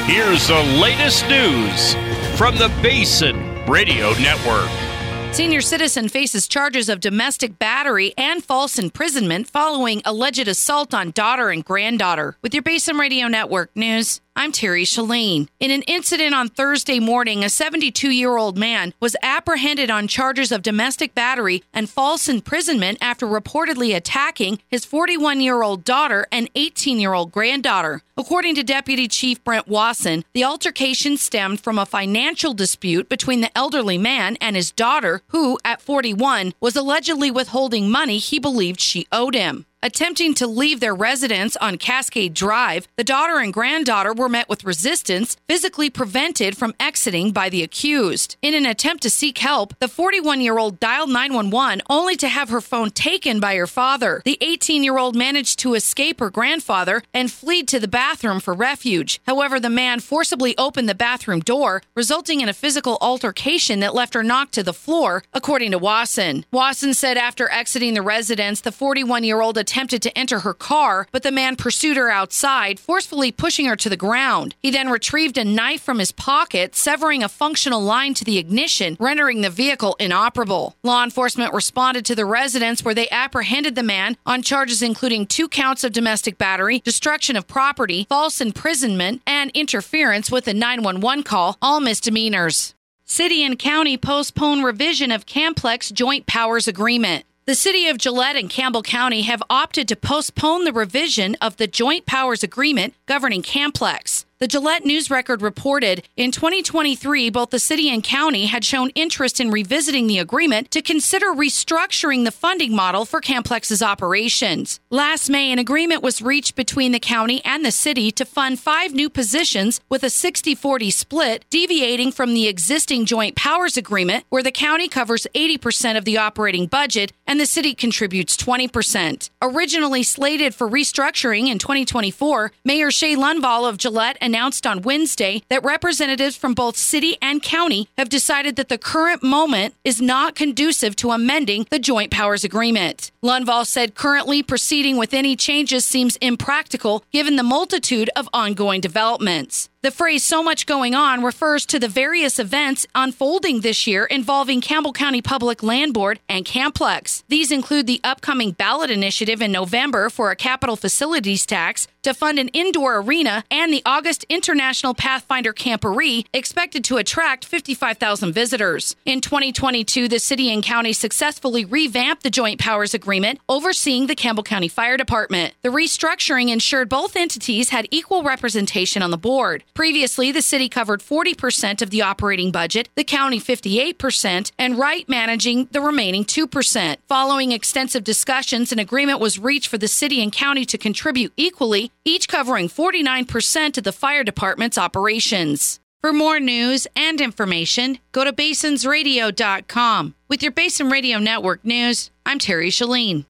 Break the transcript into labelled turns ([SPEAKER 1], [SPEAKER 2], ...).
[SPEAKER 1] Here's the latest news from the Basin Radio Network.
[SPEAKER 2] Senior citizen faces charges of domestic battery and false imprisonment following alleged assault on daughter and granddaughter. With your Basin Radio Network news, I'm Terry Shalane. In an incident on Thursday morning, a 72-year-old man was apprehended on charges of domestic battery and false imprisonment after reportedly attacking his 41-year-old daughter and 18-year-old granddaughter. According to Deputy Chief Brent Wasson, the altercation stemmed from a financial dispute between the elderly man and his daughter, who, at 41, was allegedly withholding money he believed she owed him. Attempting to leave their residence on Cascade Drive, the daughter and granddaughter were met with resistance, physically prevented from exiting by the accused. In an attempt to seek help, the 41-year-old dialed 911 only to have her phone taken by her father. The 18-year-old managed to escape her grandfather and fled to the bathroom for refuge. However, the man forcibly opened the bathroom door, resulting in a physical altercation that left her knocked to the floor, according to Wasson. Wasson said after exiting the residence, the 41-year-old attempted to enter her car, but the man pursued her outside, forcefully pushing her to the ground. He then retrieved a knife from his pocket, severing a functional line to the ignition, rendering the vehicle inoperable. Law enforcement responded to the residence where they apprehended the man on charges including 2 counts of domestic battery, destruction of property, false imprisonment, and interference with a 911 call, all misdemeanors. City and county postpone revision of Camplex Joint Powers Agreement. The City of Gillette and Campbell County have opted to postpone the revision of the Joint Powers Agreement governing Camplex. The Gillette News Record reported in 2023, both the city and county had shown interest in revisiting the agreement to consider restructuring the funding model for Camplex's operations. Last May, an agreement was reached between the county and the city to fund 5 new positions with a 60-40 split, deviating from the existing Joint Powers Agreement, where the county covers 80% of the operating budget and the city contributes 20%. Originally slated for restructuring in 2024, Mayor Shay Lunval of Gillette announced on Wednesday that representatives from both city and county have decided that the current moment is not conducive to amending the Joint Powers Agreement. Lunval said currently proceeding with any changes seems impractical given the multitude of ongoing developments. The phrase "so much going on" refers to the various events unfolding this year involving Campbell County Public Land Board and Camplex. These include the upcoming ballot initiative in November for a capital facilities tax to fund an indoor arena and the August International Pathfinder Camporee, expected to attract 55,000 visitors. In 2022, the city and county successfully revamped the Joint Powers Agreement, overseeing the Campbell County Fire Department. The restructuring ensured both entities had equal representation on the board. Previously, the city covered 40% of the operating budget, the county 58%, and Wright managing the remaining 2%. Following extensive discussions, an agreement was reached for the city and county to contribute equally, each covering 49% of the fire department's operations. For more news and information, go to basinsradio.com. With your Basin Radio Network news, I'm Terry Shalane.